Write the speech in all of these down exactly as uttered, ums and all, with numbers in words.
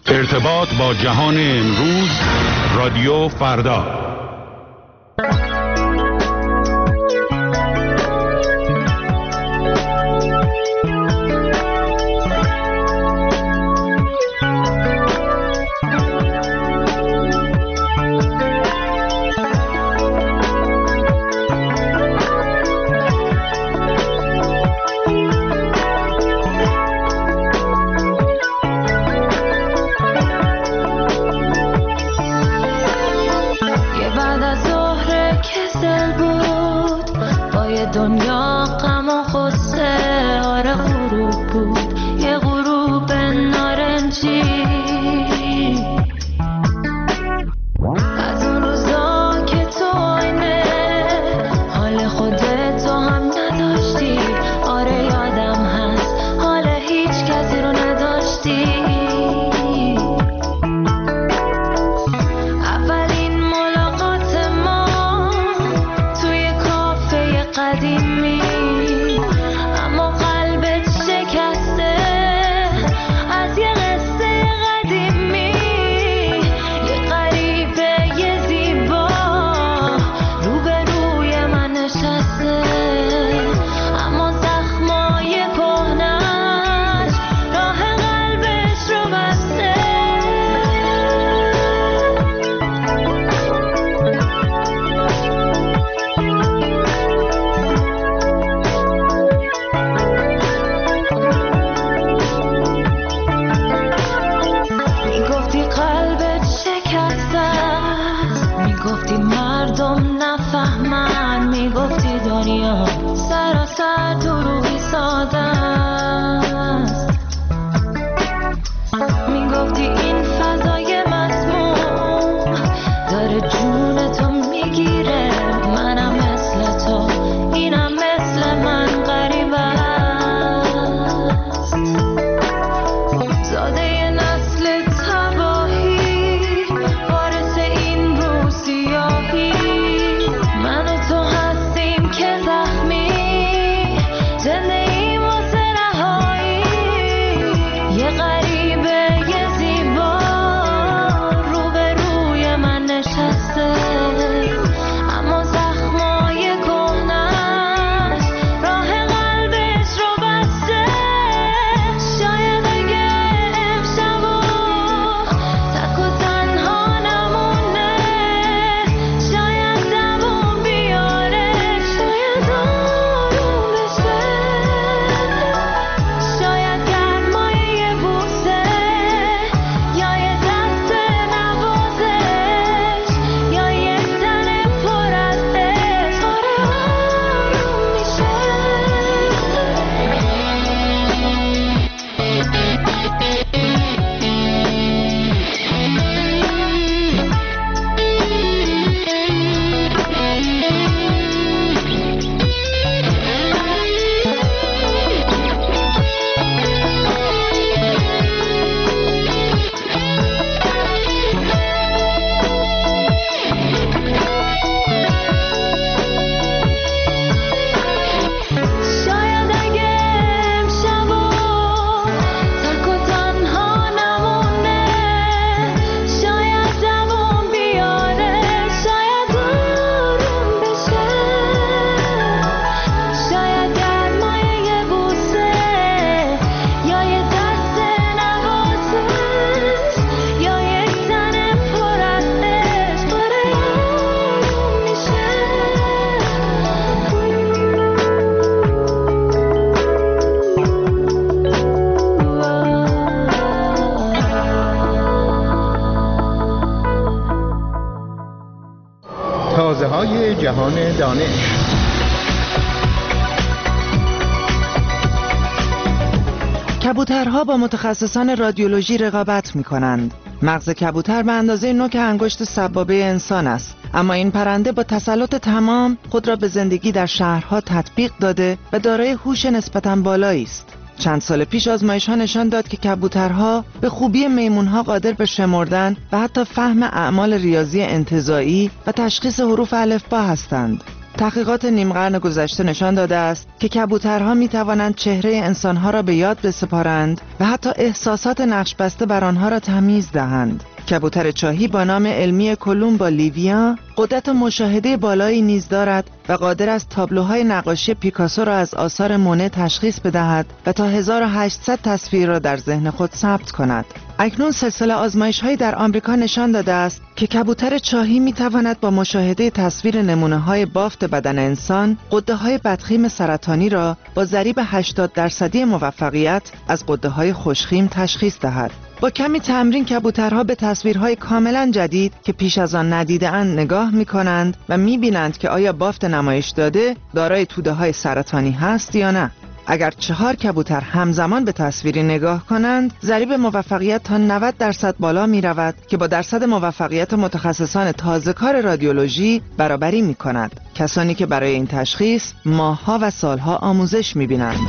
ارتباط با جهان امروز، رادیو فردا. دنیا غم و غصه آره غروب بود، یه غروب نارنجی از اون روزا که تو آینه حال خودت تو هم نداشتی. آره یادم هست حال هیچ کسی رو نداشتی. اولین ملاقات ما توی کافه قدیمی، اما قلبت شکسته از یه قصه قدیمی. یه غریبه یه زیبا روبروی من نشسته، اما زخمای کهنش راه قلبش رو بسته. میگفتی قلبت شکسته است، میگفتی مردم نفهمن، میگفتی دنیا سراسر دروغی ساده است. میگفتی این فضای مسموم داره جون تو میگیره. منم مثل تو، اینم مثل من غریب است. زاده نسل تباهی، وارث این روسیاهی. من و تو هستیم که زخمی، زنده ایم واسه رهایی. یه غریبه یه زیبا روبروی من نشسته، اما زخمای کهنش راه قلبش رو بسته. شاید اگه امشب تک و تنها نمونه، شاید دووم بیاره، شاید آروم بشه، شاید گرمای یه بوسه یا یه دست نوازش یا یه تن پر از عشق. آره آروم میشه. شاید اگه امشب تک و تنها نمونه، شاید دووم بیاره، شاید آروم بشه، شاید گرمای یه بوسه یا یه دست نوازش یا یه تن پر از عشق. آره آروم میشه. تازه های جهان دانش. کبوترها با متخصصان رادیولوژی رقابت می کنند. مغز کبوتر به اندازه نوک انگشت سبابه انسان است، اما این پرنده با تسلط تمام خود را به زندگی در شهرها تطبیق داده و دارای هوش نسبتاً بالایی است. چند سال پیش آزمایش‌ها نشان داد که کبوترها به خوبی میمون‌ها قادر به شمردن و حتی فهم اعمال ریاضی انتزاعی و تشخیص حروف الفبا هستند. تحقیقات نیم قرن گذشته نشان داده است که کبوترها می توانند چهره انسانها را به یاد بسپارند و حتی احساسات نقش‌بسته بر آنها را تمیز دهند. کبوتر چاهی با نام علمی کولومبا لیویا قدرت مشاهده بالایی نیز دارد و قادر است تابلوهای نقاشی پیکاسو را از آثار مونه تشخیص بدهد و تا هزار و هشتصد تصویر را در ذهن خود ثبت کند. اکنون سلسله آزمایش‌هایی در آمریکا نشان داده است که کبوتر چاهی می‌تواند با مشاهده تصویر نمونه‌های بافت بدن انسان غده‌های بدخیم سرطانی را با ضریب هشتاد درصدی موفقیت از غده‌های خوشخیم تشخیص دهد. با کمی تمرین کبوترها به تصویرهای کاملا جدید که پیش از آن ندیده‌اند نگاه می‌کنند و می‌بینند که آیا بافت نمایش داده دارای توده‌های سرطانی هست یا نه. اگر چهار کبوتر همزمان به تصویری نگاه کنند، ضریب موفقیت تا نود درصد بالا می رود که با درصد موفقیت متخصصان تازه‌کار رادیولوژی برابری می کند. کسانی که برای این تشخیص ماه‌ها و سال‌ها آموزش می بینند.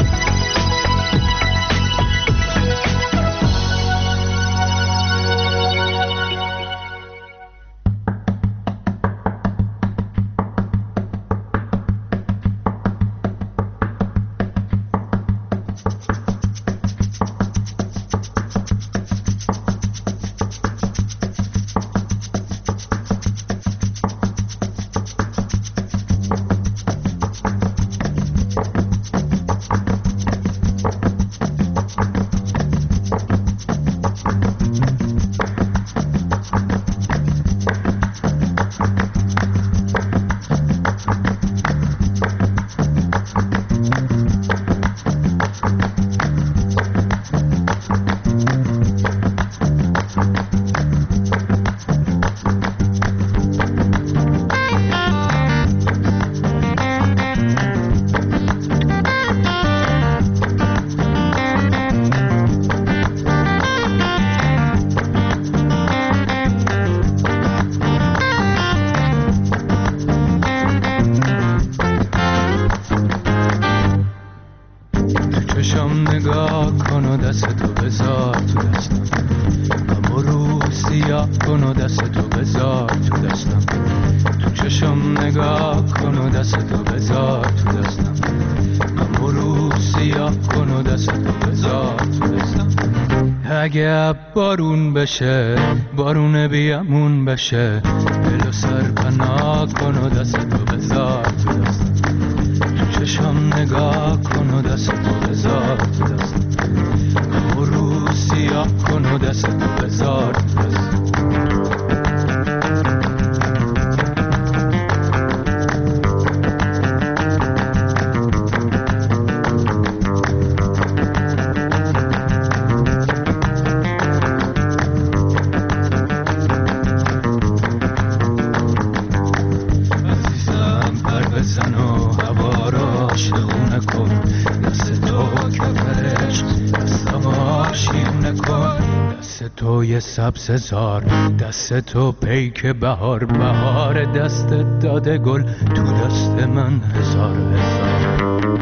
اگه بارون بشه بارون بیامون بشه دل و سر پناه کن و دست تو بذار تو دستم تو چشم نگاه کن و دست تو بذار تو دستم غم و رو سیاه کن و دست تو بذار تو دستم توی سبز زار دست تو پیک بهار بهار دست داده گل تو دست من هزار هزار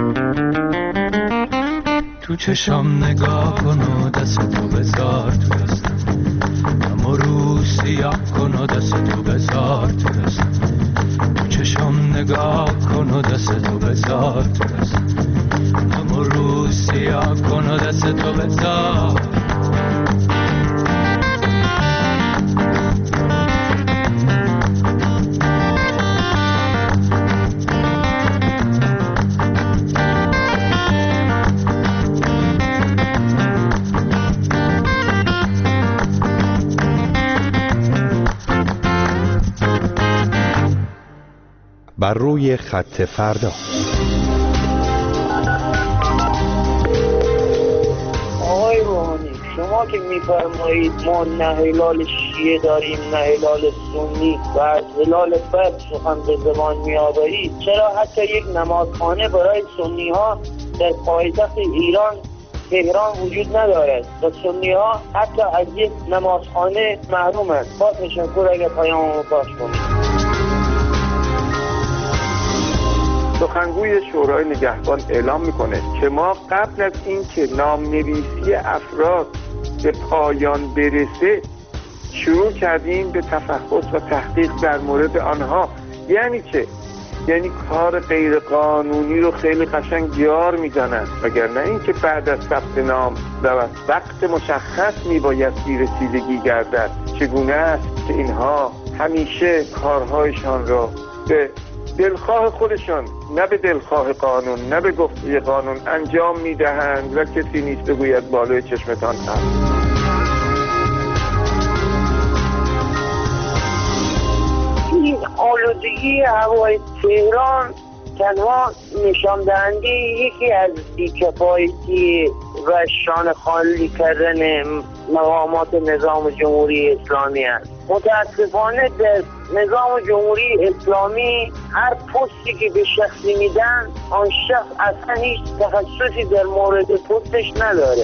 تو چشم نگاه کن و دست تو بذار تو دستم غم و رو سیاه کن و دست تو بذار تو دستم تو چشم نگاه کن و دست تو بذار تو دستم غم و رو سیاه کن و دست تو بذار بر روی خط فردا. آقای روحانی، شما که میفرمایید ما نه هلال شیعه داریم نه هلال سنی و از هلال فرد سخن به زبان میآورید، چرا حتی یک نمازخانه برای سنی ها در پایتخت ایران تهران وجود ندارد و سنی ها حتی از یک نمازخانه محرومند؟ با تشکر اگر پیاممو پاش کنید. سخنگوی شورای نگهبان اعلام میکنه که ما قبل از اینکه نام‌نویسی افراد به پایان برسه شروع کردیم به تفحص و تحقیق در مورد آنها. یعنی که یعنی کار غیر قانونی رو خیلی قشنگ یار میزنن، وگرنه اینکه بعد از ثبت نام و وقت مشخص میبایستی رسیدگی گردد. چگونه است که اینها همیشه کارهایشان را به دلخواه خودشان، نه به دلخواه قانون، نه به گفته قانون انجام میدهند و کسی نیست بگوید بالای چشمتان هست. این آلودگی هوای تهران تنها نشان دهنده یکی از بی‌کفایتی و شانه خالی کردن مقامات نظام جمهوری اسلامی است. متاسفانه در نظام جمهوری اسلامی هر پستی که به شخصی میدن، آن شخص اصلا هیچ تخصصی در مورد پستش نداره.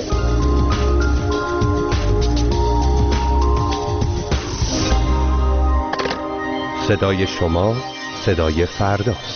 صدای شما صدای فرداست.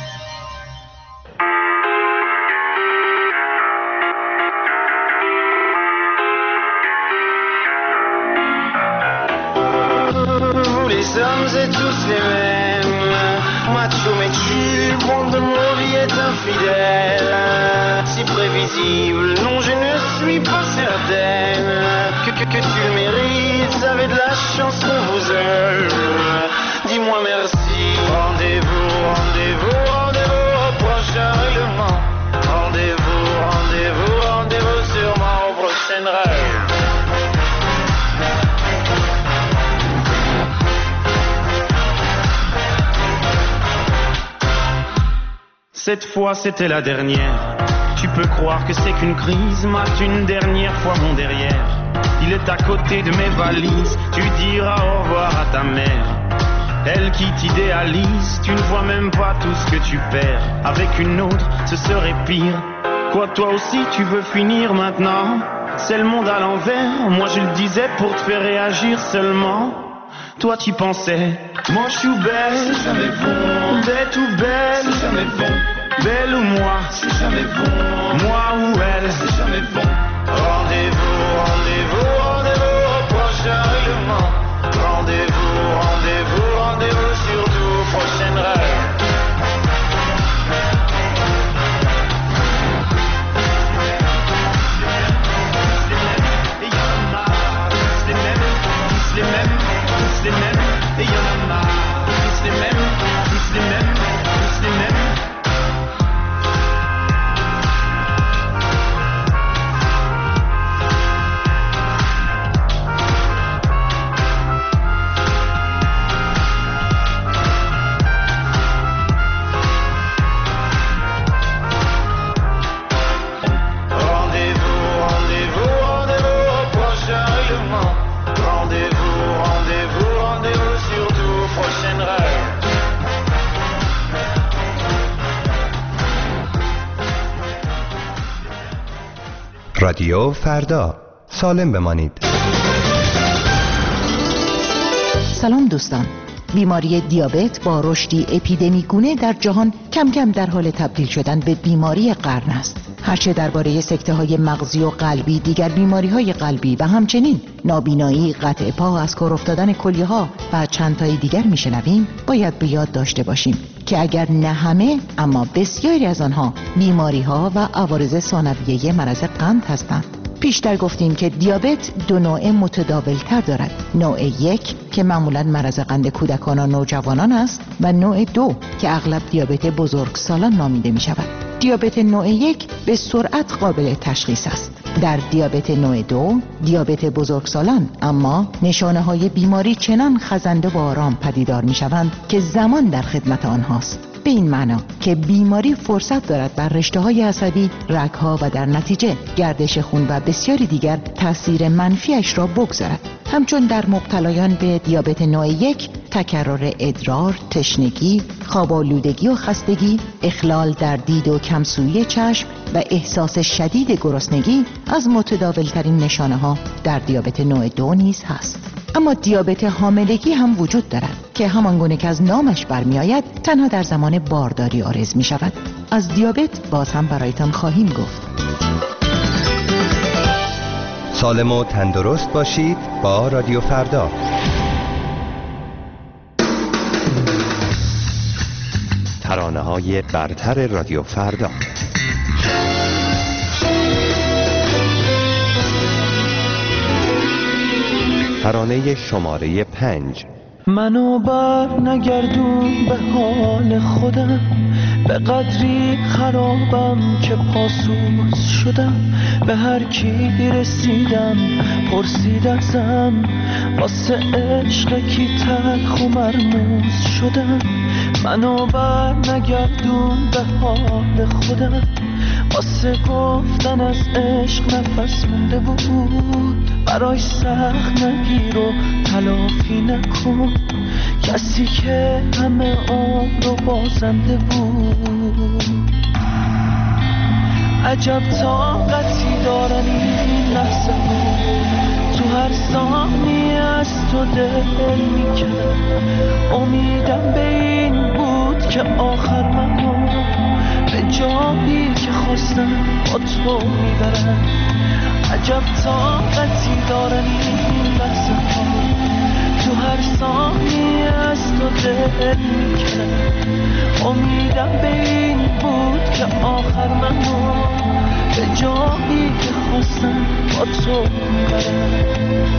Les hommes et tous les mêmes, macho mais tu, monde de mon vie est infidèle, si prévisible, non je ne suis pas certaine que, que, que tu le mérites, vous avez de la chance qu'on vous aime, dis-moi merci. Rendez-vous, rendez-vous, rendez-vous au prochain règlement, rendez-vous, rendez-vous, rendez-vous sûrement au prochain rêve. Cette fois c'était la dernière. Tu peux croire que c'est qu'une crise, mate une dernière fois mon derrière. Il est à côté de mes valises, tu diras au revoir à ta mère. Elle qui t'idéalise, tu ne vois même pas tout ce que tu perds. Avec une autre, ce serait pire. Quoi, toi aussi tu veux finir maintenant? C'est le monde à l'envers, moi je le disais pour te faire réagir seulement. Toi tu pensais, moi je suis belle, c'est jamais bon. Bête ou belle, c'est jamais bon. Belle ou moi, c'est jamais bon. Moi ou elle, c'est jamais bon. Rendez-vous, rendez-vous, rendez-vous au prochain règlement. Rendez-vous, rendez-vous, rendez-vous surtout au prochain rêve. Et y'en a marre, tous les mêmes, tous les mêmes, tous les mêmes. Et y'en a marre, tous les mêmes, tous les mêmes, tous les mêmes. رادیو فردا، سالم بمانید. سلام دوستان. بیماری دیابت با رشدی اپیدمیگونه در جهان کم کم در حال تبدیل شدن به بیماری قرن است. هرچه درباره سکته‌های مغزی و قلبی، دیگر بیماری‌های قلبی و همچنین نابینایی، قطع پا، از کار افتادن کلیه‌ها و چند تای دیگر میشنویم، باید به یاد داشته باشیم که اگر نه همه اما بسیاری از آنها بیماری‌ها و عوارض ثانویه مرض قند هستند. پیشتر گفتیم که دیابت دو نوع متداولتر دارد. نوع یک که معمولاً مرض قند کودکان و نوجوانان است و نوع دو که اغلب دیابت بزرگسالان نامیده می شود. دیابت نوع یک به سرعت قابل تشخیص است. در دیابت نوع دو، دیابت بزرگسالان، اما نشانه های بیماری چنان خزنده و آرام پدیدار می شوند که زمان در خدمت آنهاست. به این معنا که بیماری فرصت دارد بر رشته‌های عصبی، رگ‌ها و در نتیجه گردش خون و بسیاری دیگر تأثیر منفیش را بگذارد. همچون در مبتلایان به دیابت نوع یک، تکرار ادرار، تشنگی، خواب‌آلودگی و خستگی، اخلال در دید و کمسویی چشم و احساس شدید گرسنگی از متداولترین نشانه‌ها در دیابت نوع دو نیز هست. اما دیابت حاملگی هم وجود دارد که همانگونه که از نامش برمی‌آید تنها در زمان بارداری عارض می‌شود. از دیابت باز هم برایتان خواهیم گفت. سالم و تندرست باشید با رادیو فردا. ترانه‌های برتر رادیو فردا. ترانه شماره پنج. منو بر نگردون به حال خودم، به قدری خرابم که پاسوز شدم. به هر کی رسیدم پرسید ازم، واسه عشق کی تلخ و مرموز شدم. منو بر نگردون به حال خودم، واسه گفتن از عشق نفس مونده بود. برای سخت نگیر و تلافی نکن، کسی که همه عمر رو بازنده بود. عجب طاقتی دارن این لحظه ها، تو هر ثانیه از تو دل میکنم. امیدم به این بود که آخر منو به جایی که خواستم با تو میبرم. عجب طاقتی دارن این لحظه ها، تو هر ثانیه از تو دل میکنم. امیدم به این بود که آخر منو به جایی که خواستم با تو میبرم.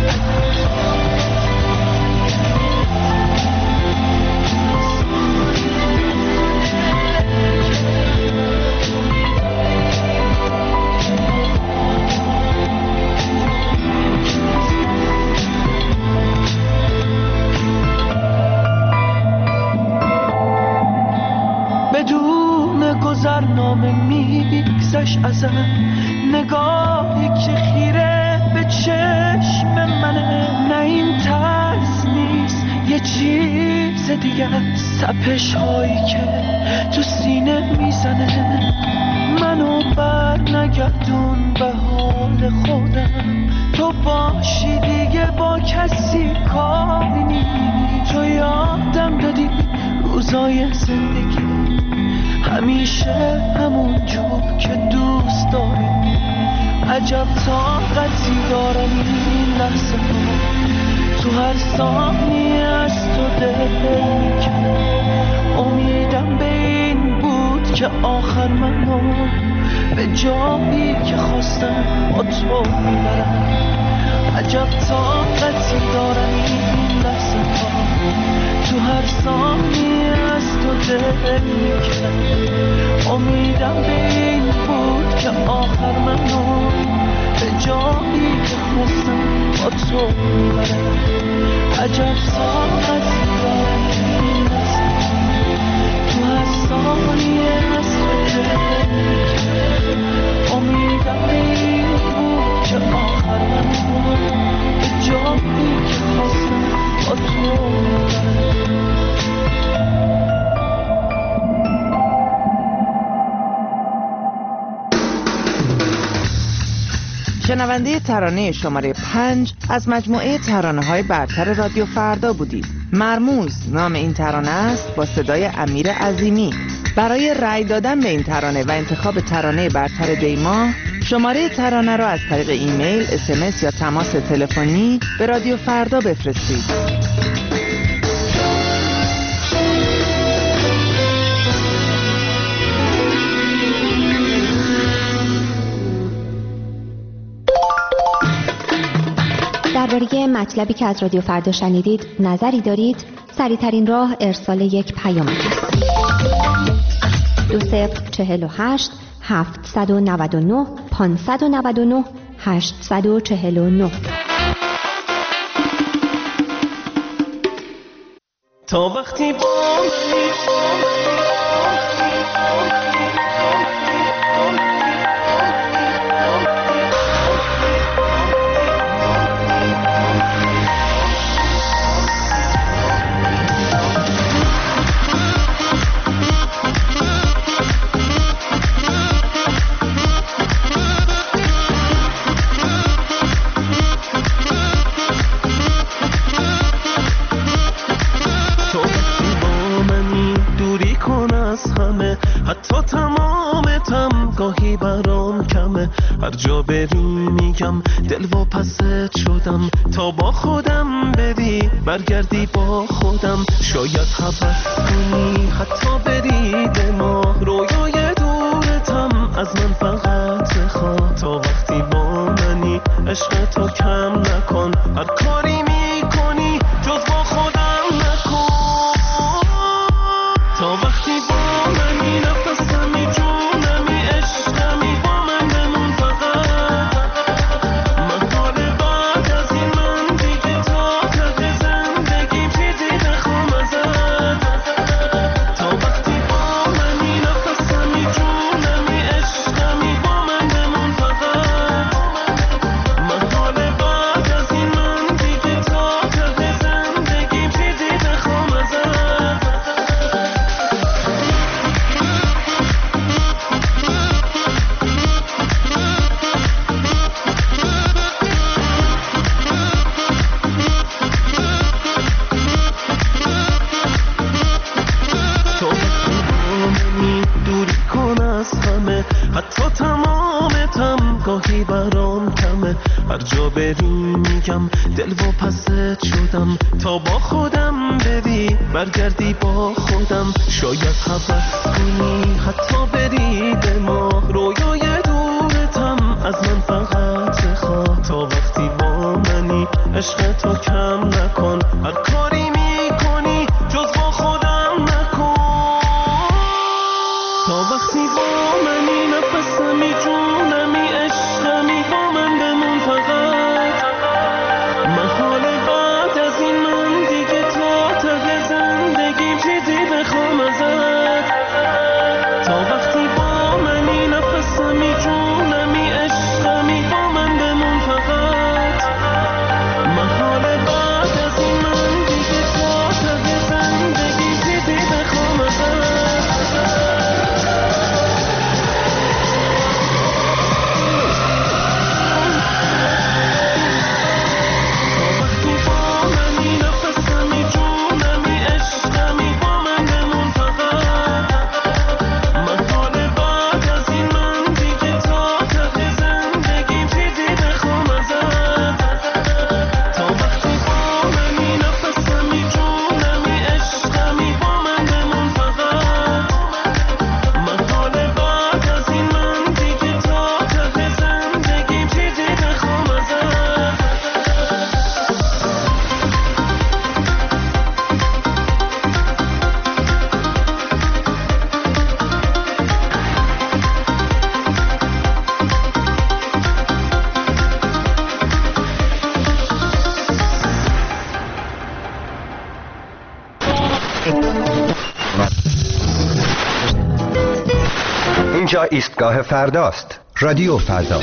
گذرنامه میگذشت ازم، نگاهی که خیره به چشم منه. نه این ترس نیست یه چیز دیگه، سپش هایی که تو سینه میزنه. منو بر نگردون به حال خودم، تو باشی دیگه با کسی کاری نی. تو یادم دادی روزای زندگی همیشه همون جور که دوست داری. عجب طاقتی دارن این لحظه ها، تو هر ثانیه از تو دل میکنم. امیدم به این بود که آخر منو به جایی که خواستم با تو میبرم. عجب طاقتی دارن این لحظه ها، تو هر ثانیه از تو دل میکنم. امیدم به این بود که آخر منو به جایی که خواستم با تو میبرم. عجب طاقتی دارن این لحظه ها، تو هر ثانیه از تو دل میکنم. امیدم به این بود که آخر منو به جایی که خواستم با تو میبرم. شنونده ترانه شماره پنج از مجموعه ترانه های برتر رادیو فردا بودید. مرموز نام این ترانه است، با صدای امیر عظیمی. برای رأی دادن به این ترانه و انتخاب ترانه برتر دیما، شماره ترانه را از طریق ایمیل، اس ام اس یا تماس تلفنی به رادیو فردا بفرستید. درباره مطلبی که از رادیو فردا شنیدید نظری دارید؟ سریع‌ترین راه ارسال یک پیام است. دو صفر چهل و هشت هفتصد و نود و نه پانصد و نود و نه هشتصد و چهل و نه. تا وقتی با هر جا بریم میگم دل و پست شدم تا با خودم بری برگردی با خودم شاید حبس کنی حتی بری به ما رویای دورتم از من فقط بخوا تا وقتی با منی عشق تو کم نکن هر کاری میکنی جز با خودم نکن تا وقتی با منی نفسمی جونمی عشقمی با من بمون فقط من حال بعد از این من دیگه تا ته زندگی چیزی بخوام ازت تا وقتی با منی نفسمی جونمی عشقمی با من بمون فقط من حال بعد از این من دیگه تا ته زندگی چیزی بخوام ازت تو تمامی دوری کن از همه حتی تمامتم گاهی برام کمه هر جا بری میگم دل و پست شدم تا با خودم بری برگردی با خودم شاید حبس کنی حتی بری به ما رویای دورتم از من فقط بخوا تا وقتی با منی عشق تو کم نکن هر کاری میکنی جز با خودم نکن تا وقتی با منی نفسمی جونمی عشقمی با من بمون فقط من حال بعد از این من دیگه تا ته زندگیم چیزی بخوام ازت تا وقتی با منی نفسمی جونمی عشقمی با من بمون فقط من حال بعد از این من دیگه تا ته زندگیم چیزی بخوام ازت اینجا ایستگاه فرداست. رادیو فردا.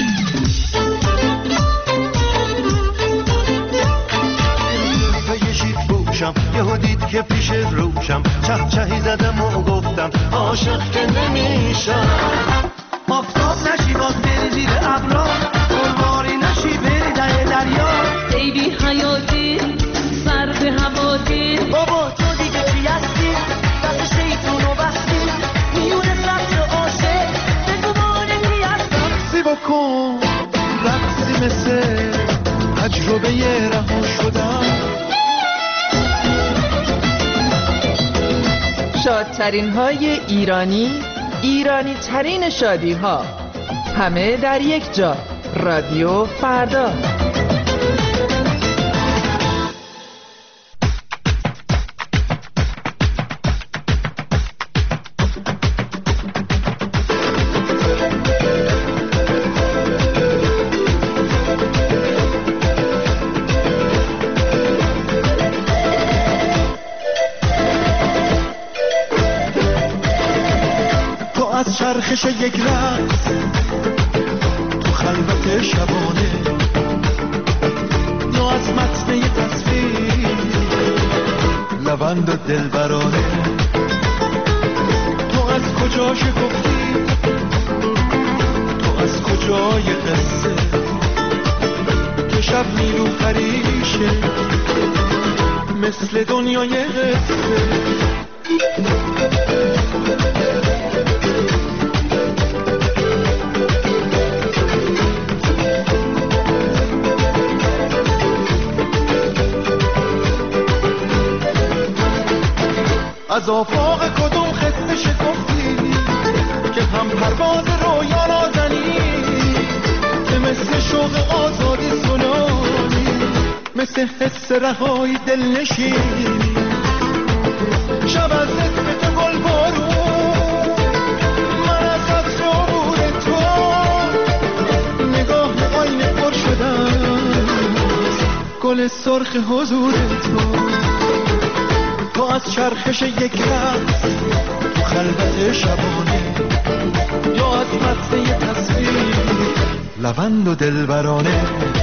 یهو دید که پیش روشم چه چهی زدم و گفتم عاشق که نمیشم آفتاب نشی باز بری زیر ابرا گلباری نشی بری ده دریا ای بی حیاتی سر به هواتی بابا تو دیگه چی هستی دست شیطون و بستی میونه سبت عاشق بگو مانگی هستم سی بکن رقصی مثل تجربه رها شدم شادترین های ایرانی، ایرانی ترین شادی ها، همه در یک جا. رادیو فردا. چرخش یک رقص تو خلوت شبانه یا از متن یک تصویر لبند و دلبرانه تو از کجا شکفتی تو از کجای قصه که شب نیرو پریشه مثل دنیای قصه از آفاق کدوم خسته شکفتی که هم پرواز رویا نازنی، که مثل شوق آزادی سلانی، مثل حس رهایی دلنشینی. شب از اسم تو گل بارون، من از عطر عبور تو، نگاه آینه پر شدم گل سرخ حضور تو. تو از چرخش یک رقص تو خلوت شبانه، یا از متن یه تصویر لبند و دلبرانه.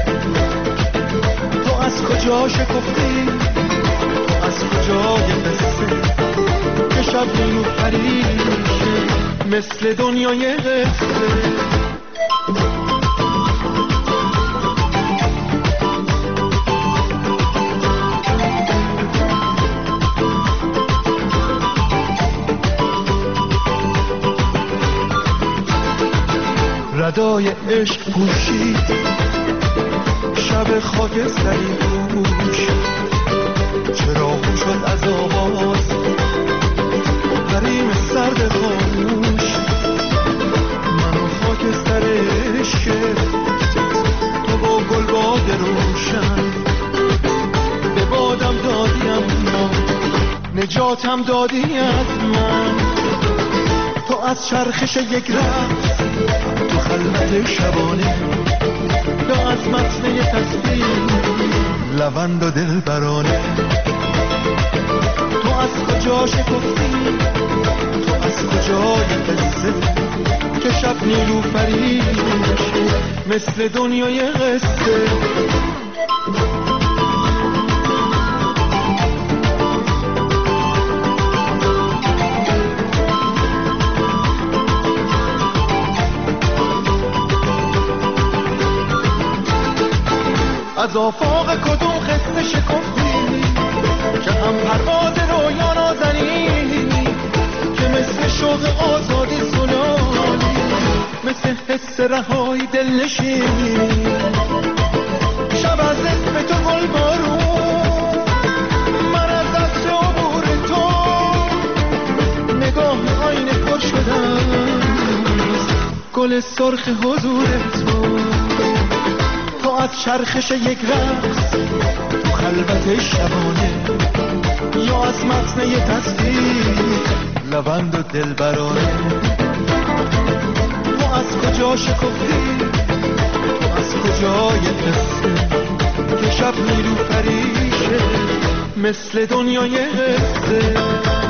تو از کجا شکفتی، تو از کجای قصه که شب نیمو پریشه مثل دنیای قصه. ردای عشق پوشید شب خاکستری پوش، چراغ شد از آواز حریم سرد خاموش. منو خاکستر عشق تو با گلباد روشن، به بادم دادیم نجاتم دادی از من. تو از چرخش یک رقص تو خلوت شبانه، یا از متن یه تصویر لبند و دلبرانه. تو از کجا شکفتی، تو از کجای قصه که شب نیلوفری مثل دنیای قصه. از آفاق کدوم خسته شکفتی که هم پرواز رویا نازنی، که مثل شوق آزادی سلانی، مثل حس رهایی دلنشینی. شب از اسم تو گل بارون، من از عطر عبور تو، نگاه آینه پر شدم گل سرخ حضور تو. تو از چرخش یک رقص تو خلوت شبانه، یا از متن یه تصویر لبند و دلبرانه. تو از کجا شکفتی، تو از کجای قصه که شب نیلوفریشه مثل دنیای قصه.